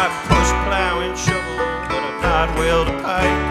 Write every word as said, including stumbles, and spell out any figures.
I push plow and shovel, but I'm not well to pipe.